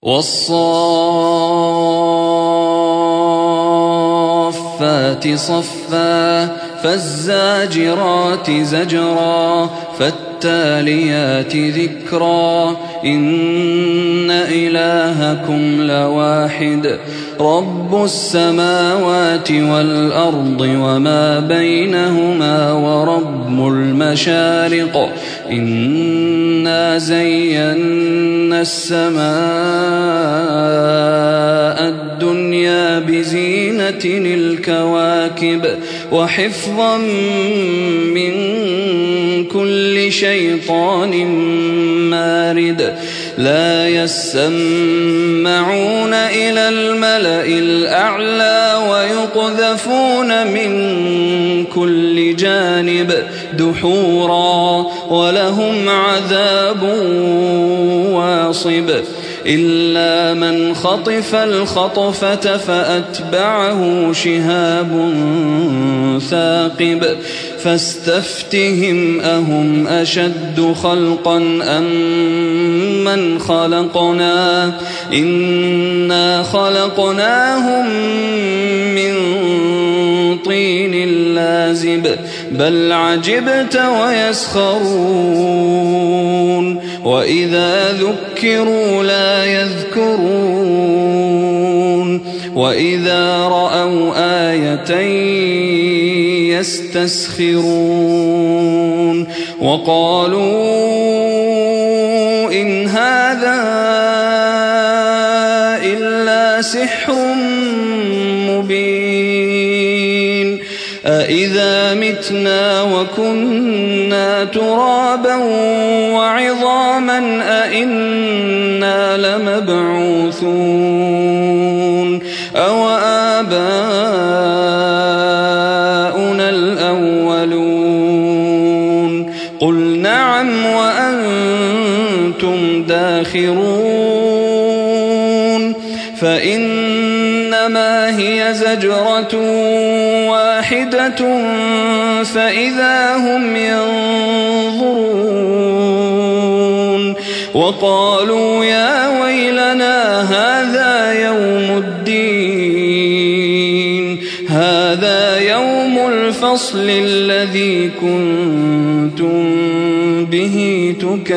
والصافات صفا فالزاجرات زجرا فالتاليات ذكرا إن إلهكم لواحد رب السماوات والأرض وما بينهما ورب المشارق إنا زينا السماء الدنيا بزينة الكواكب وحفظا من كل شيطان مارد لا يسمعون إلى الملأ الأعلى ويقذفون من كل جانب دحورا ولهم عذاب واصب إلا من خطف الخطفة فأتبعه شهاب ثاقب فاستفتهم أهم أشد خلقا أم من خلقنا إنا خلقناهم من طين لازب بل عجبت ويسخرون وإذا ذكروا لا يذكرون وإذا رأوا آية يستسخرون وقالوا إن هذا إلا سحر مبين أإذا متنا وكنا ترابا وعظاما أإنا لمبعوثون أو آباؤنا الأولون قل نعم وأنتم داخرون فإنما هي زجرة واحدة فإذا هم ينظرون وقالوا يا ويلنا هذا يوم الفصل الذي كنتم به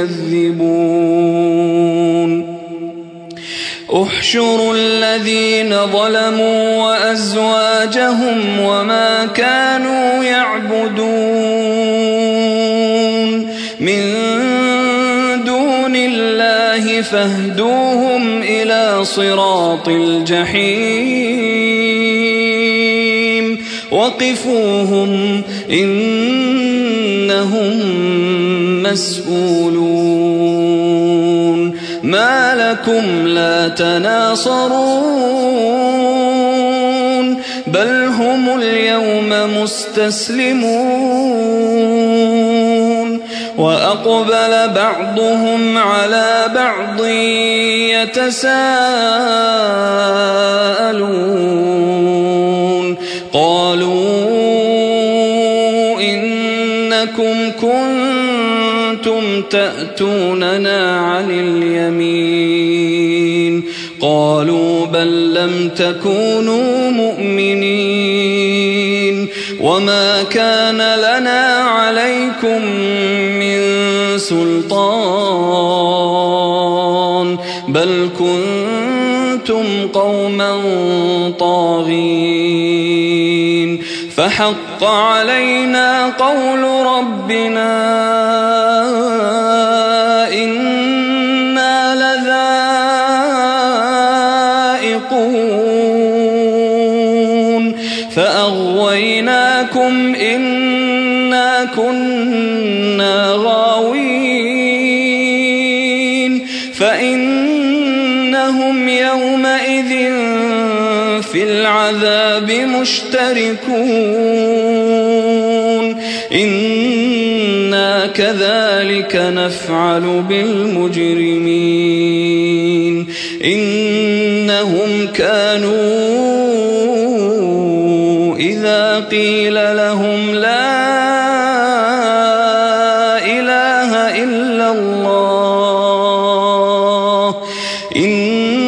تكذبون احشروا الذين ظلموا وأزواجهم وما كانوا يعبدون من دون الله فاهدوهم إلى صراط الجحيم وقفوهم إنهم مسؤولون ما لكم لا تناصرون بل هم اليوم مستسلمون وأقبل بعضهم على بعض يتساءلون قالوا إنكم كنتم تأتوننا عن اليمين قالوا بل لم تكونوا مؤمنين وما كان لنا عليكم من سلطان بل كنتم قوما طاغين فحق علينا قول ربنا إنا لذائقون فأغويناكم إنا كنا غاوين فإنهم يومئذ في العذاب مشتركون إنا كذلك نفعل بالمجرمين إنهم كانوا إذا قيل لهم لا إله إلا الله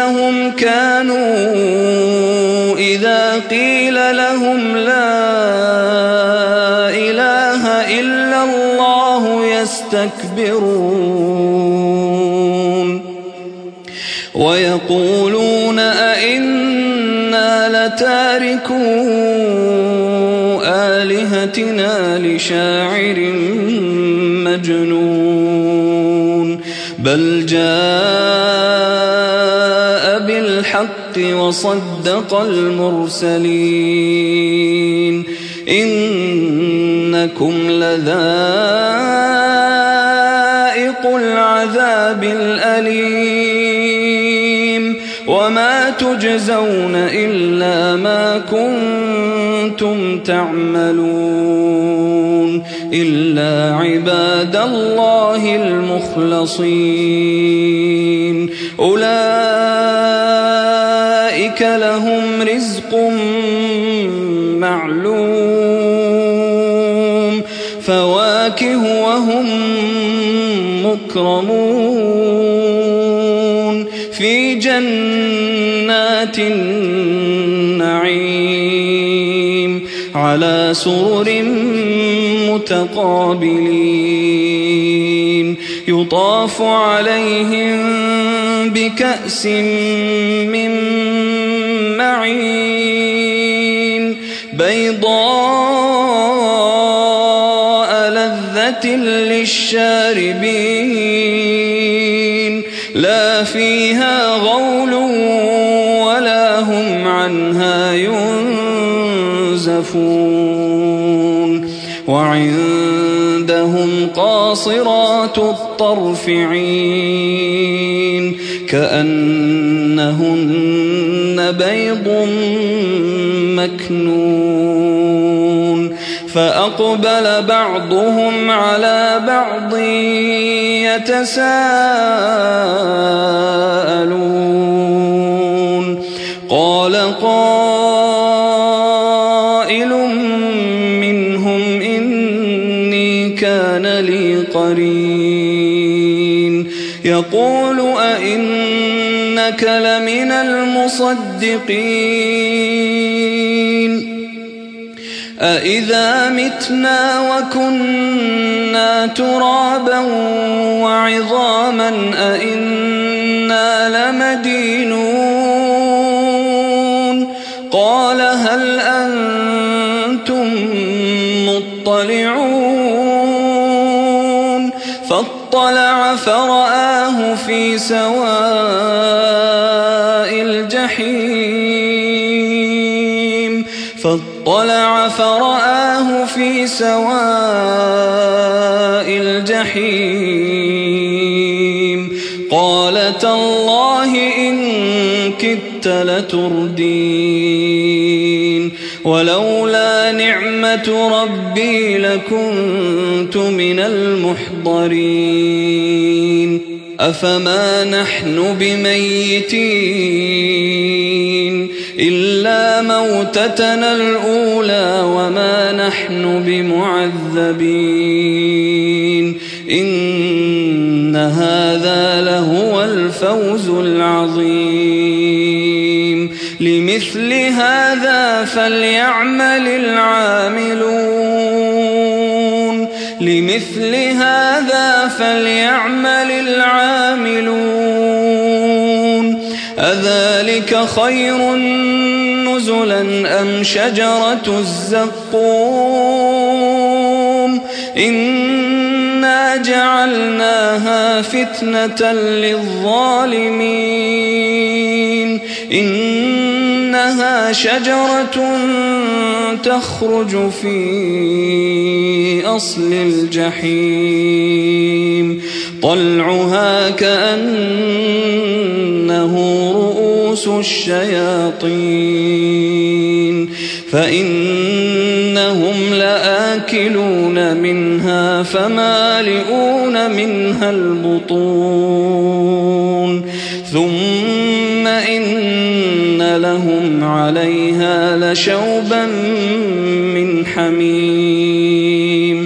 إنهم كانوا إذا قيل لهم لا إله إلا الله يستكبرون ويقولون أئنا لتاركو آلهتنا لشاعر مجنون بل جاء بالحق وصدق المرسلين إنكم لذائق العذاب الأليم وما تجزون إلا ما كنتم تعملون إلا عباد الله المخلصين أولئك لهم رزق معلوم فواكه وهم مكرمون في جنات النعيم على سرر متقابلين يطاف عليهم بكأس من معين بيضاء لذة للشاربين لا فيها غول ولا هم عنها ينزفون وعندهم قاصرات الطرف عين كأنهن بيض مكنون فأقبل بعضهم على بعض يتساءلون قال قائل منهم إني كان لي قرين يقول أئنك لمن المصدقين أإذا متنا وكنا ترابا وعظاما أإنا لمدينون قال هل أنتم مطلعون فاطلع فرآه في سواء الجحيم قال تالله إن كدت لتردين ولولا نعمة ربي لكنت من المحضرين أفما نحن بميتين إلا موتتنا الأولى وما نحن بمعذبين إن هذا لهو الفوز العظيم لمثل هذا فليعمل العاملون أذلك خير نزلا أم شجرة الزقوم إنا جعلناها فتنة للظالمين إنها شجرة تخرج في أصل الجحيم طلعها كأنه رؤوس الشياطين فإنهم لآكلون منها فمالئون منها البطون ثم إن لهم عليها لشوبا من حميم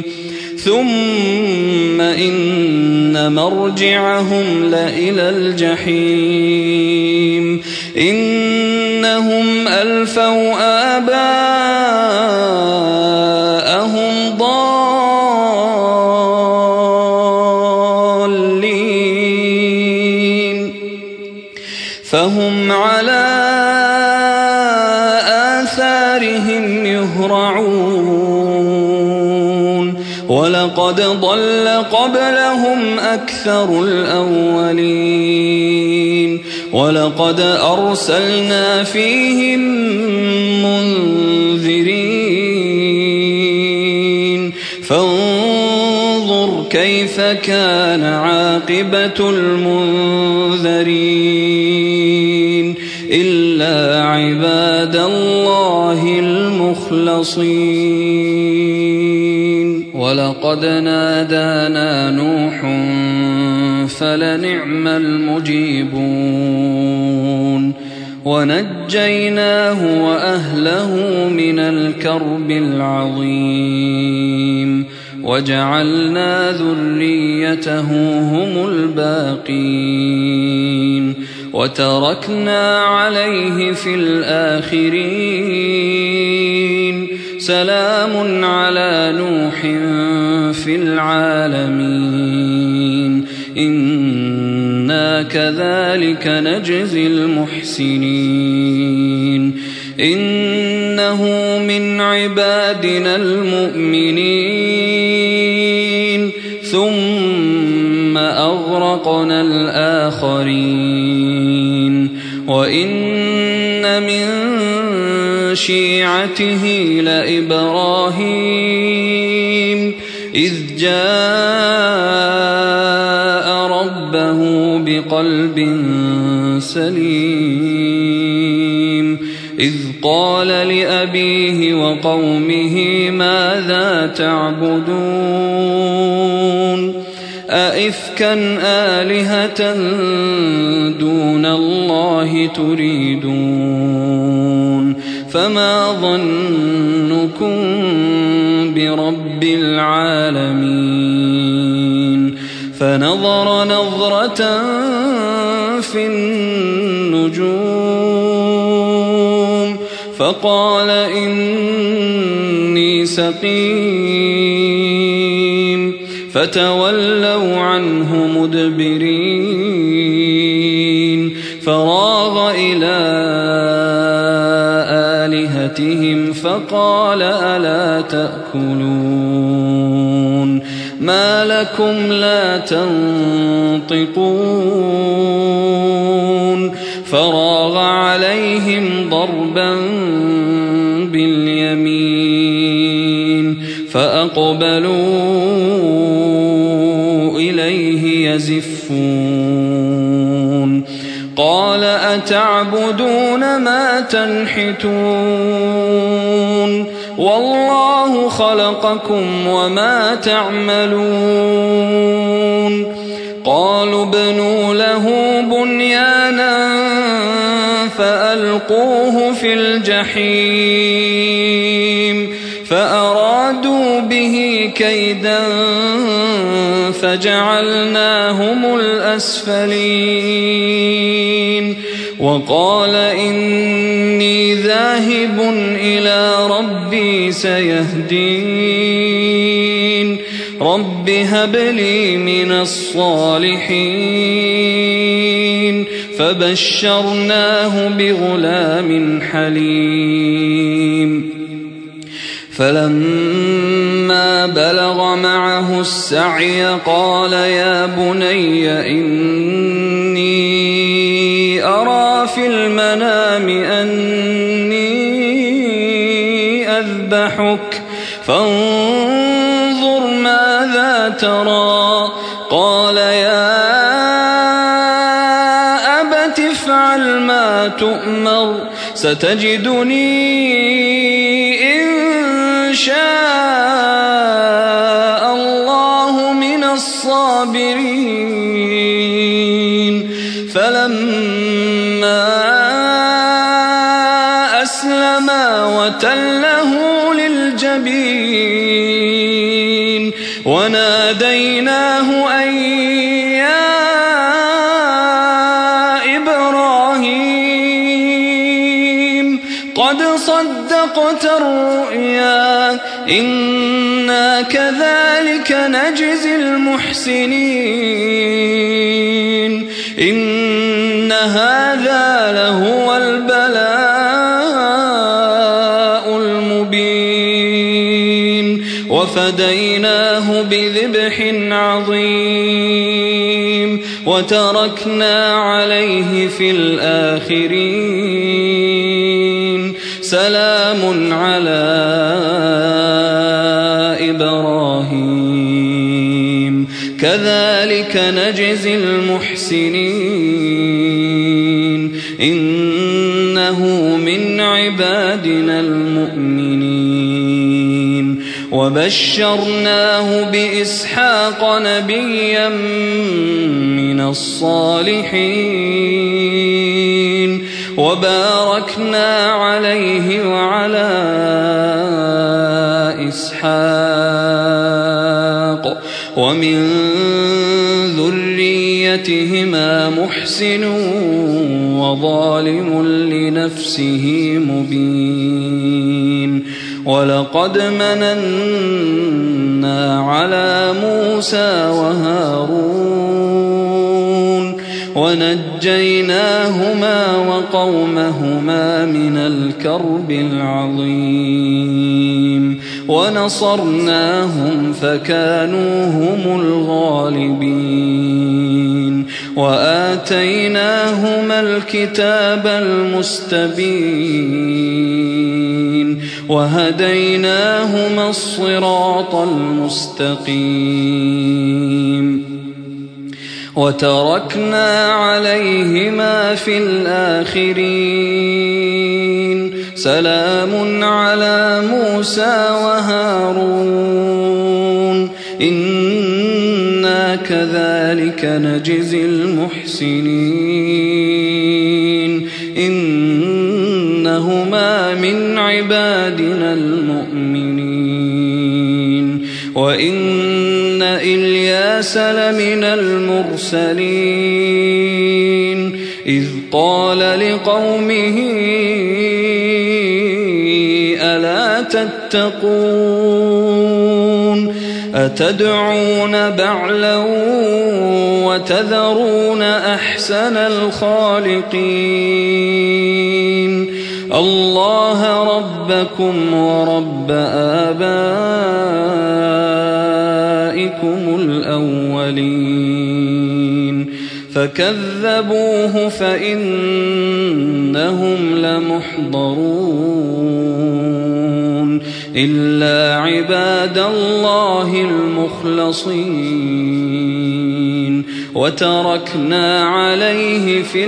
ثم إن مرجعهم لإلى الجحيم إنهم ألفوا آباءهم ضالين فهم على آثارهم يهرعون ولقد ضل قبلهم أكثر الأولين ولقد أرسلنا فيهم منذرين فانظر كيف كان عاقبة المنذرين إلا عباد الله المخلصين ولقد نادانا نوح فلنعم المجيبون ونجيناه وأهله من الكرب العظيم وجعلنا ذريته هم الباقين وتركنا عليه في الآخرين سلام على نوح في العالمين إنا كذلك نجزي المحسنين إنه من عبادنا المؤمنين ثم أغرقنا الآخرين وإن من شيعته لإبراهيم إذ جاء ربه بقلب سليم إذ قال لأبيه وقومه ماذا تعبدون أئفكا آلهة دون الله تريدون فما ظنكم برب العالمين فنظر نظرة في النجوم فقال إني سقيم فتولوا عنه مدبرين فراغ إلى آلهتهم فقال ألا تأكلون ما لكم لا تنطقون فراغ عليهم ضربا باليمين فأقبلوا إليه يزفون قال أتعبدون ما تنحتون والله خلقكم وما تعملون قالوا ابنوا له بنيانا فألقوه في الجحيم فأرادوا به كيدا فجعلناهم الأسفلين وقال إني ذاهب إلى ربي سيهدين رب هب لي من الصالحين فبشرناه بغلام حليم فلما بلغ معه السعي قال يا بني إني أرى في المنام أني أذبحك فانظر ماذا ترى قال يا أبت افعل ما تؤمر ستجدني إن شاء الله من الصابرين فلما أسلما وتله للجبين وناديناه أن يا إبراهيم قد صدقت الرؤيا إنا كذلك نجزي المحسنين إن هذا لهو البلاء المبين وفديناه بذبح عظيم وتركنا عليه في الآخرين سلام على إبراهيم كذلك نجزي المحسنين إنه من عبادنا المؤمنين وبشرناه بإسحاق نبيا من الصالحين وباركنا عليه وعلى إسحاق ومن ذريتهما محسن وظالم لنفسه مبين ولقد مننا على موسى وهارون ونجيناهما وقومهما من الكرب العظيم ونصرناهم فكانوا هم الغالبين وآتيناهما الكتاب المستبين وهديناهما الصراط المستقيم وتركنا عليهما في الآخرين سلام على موسى وهارون إنا كذلك نجزي المحسنين إنهما من عبادنا المؤمنين وإن إلياس لمن المرسلين إذ قال لقومه ألا تتقون أتدعون بعلا وتذرون أحسن الخالقين الله ربكم ورب آبائكم الأولين فكذبوه فإنهم لمحضرون إلا عباد الله المخلصين وتركنا عليه في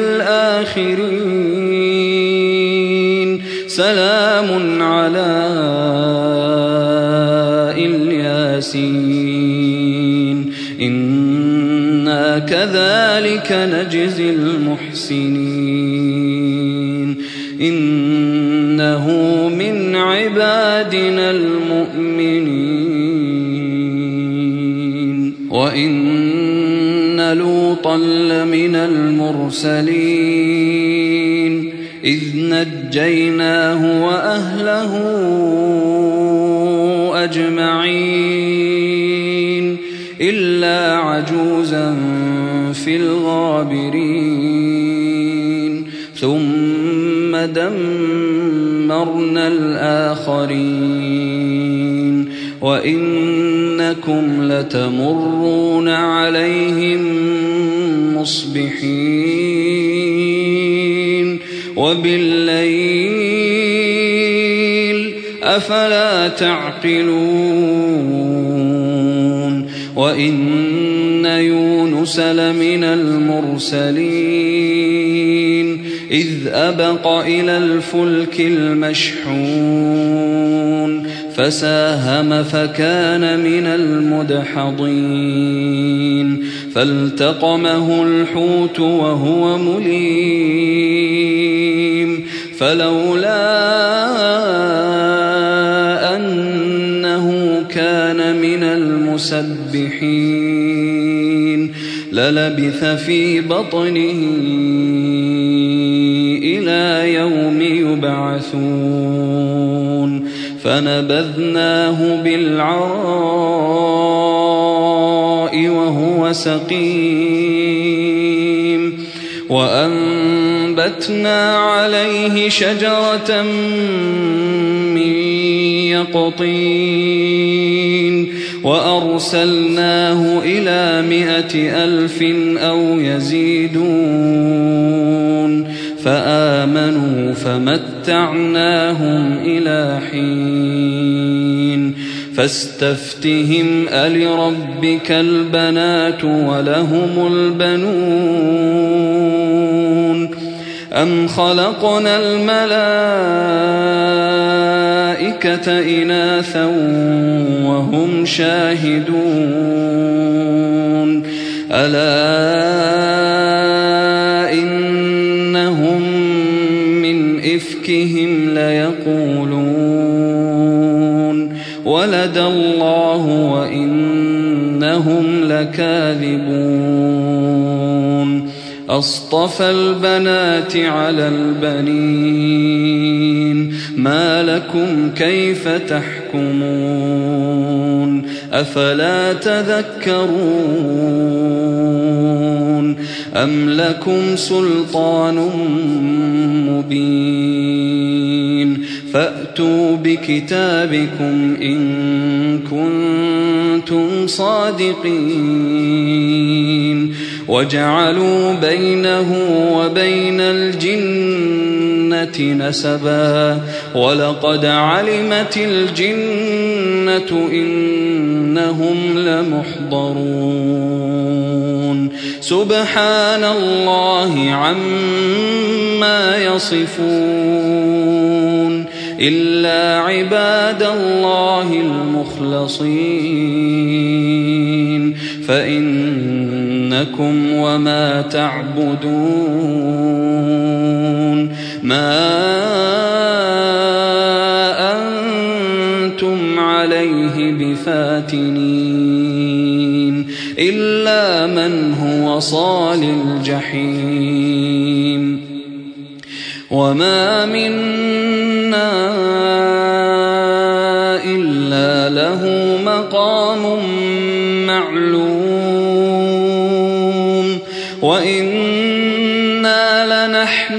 الآخرين سلام على الياسين إنا كذلك نجزي المحسنين إنه من عبادنا المؤمنين وإن لوطا لمن المرسلين إذ نجيناه وأهله أجمعين إلا عجوزا في الغابرين ثم دمرنا الآخرين وإنكم لتمرون عليهم مصبحين وبالليل أفلا تعقلون وإن يونس لمن المرسلين إذ أبق إلى الفلك المشحون فساهم فكان من المدحضين فالتقمه الحوت وهو مليم فلولا أنه كان من المسبحين للبث في بطنه إلى يوم يبعثون فنبذناه بالعراء وهو سقيم وأنبتنا عليه شجرة من يقطين وأرسلناه إلى 100,000 أو يزيدون فآمنوا فمتعناهم إلى حين فاستفتهم ألربك البنات ولهم البنون أم خلقنا الملائكة إناثا وهم شاهدون ألا إنهم من إفكهم ليقولون ولد الله وإنهم لكاذبون أصطفى البنات على البنين ما لكم كيف تحكمون أفلا تذكرون أم لكم سلطان مبين فأتوا بكتابكم إن كنتم صادقين وجعلوا بينه وبين الجنة نسبا ولقد علمت الجنة إنهم لمحضرون سبحان الله عما يصفون إلا عباد الله المخلصين فإنكم وما تعبدون ما أنتم عليه بفاتنين إلا من هو صال الجحيم وما منا إلا له مقام معلوم وإنا لنحن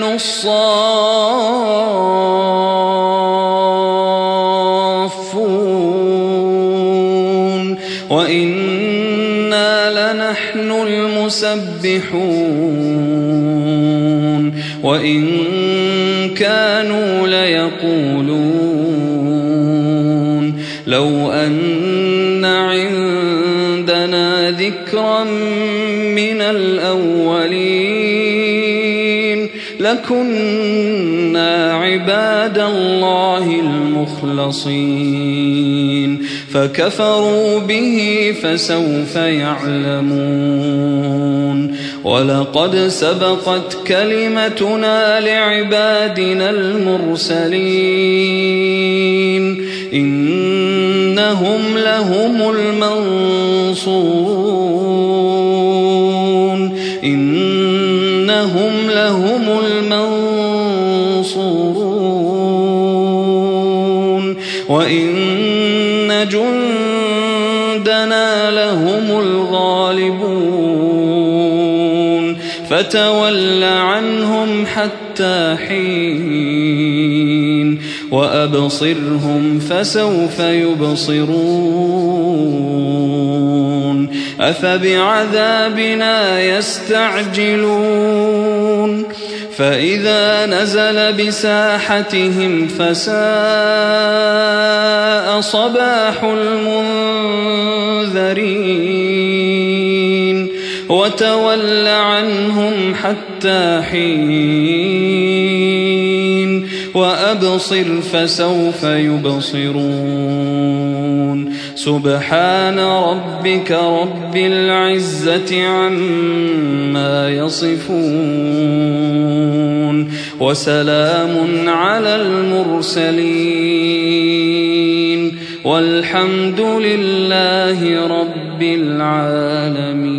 الصافون وإنا لنحن المسبحون وإن كانوا ليقولون لو أن عندنا ذكرا من الأولين لكنا عباد الله المخلصين فكفروا به فسوف يعلمون ولقد سبقت كلمتنا لعبادنا المرسلين إنهم لهم المنصورون إنهم لهم المنصورون وإن جندنا لهم الغالبون فتول عنهم حتى حين وأبصرهم فسوف يبصرون أفبعذابنا يستعجلون فإذا نزل بساحتهم فساء صباح المنذرين وتول عنهم حتى حين وأبصر فسوف يبصرون سبحان ربك رب العزة عما يصفون وسلام على المرسلين والحمد لله رب العالمين.